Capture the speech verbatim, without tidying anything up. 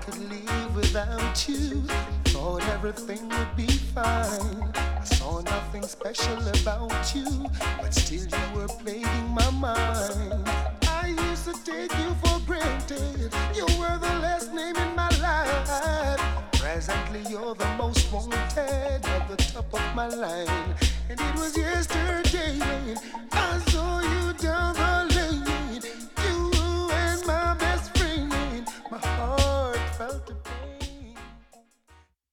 could live without you. Thought everything would be fine. I saw nothing special about you, but still you were plaguing my mind. I used to take you for granted. You were the last name in my life. Presently you're the most wanted at the top of my line. And it was yesterday when I saw you down the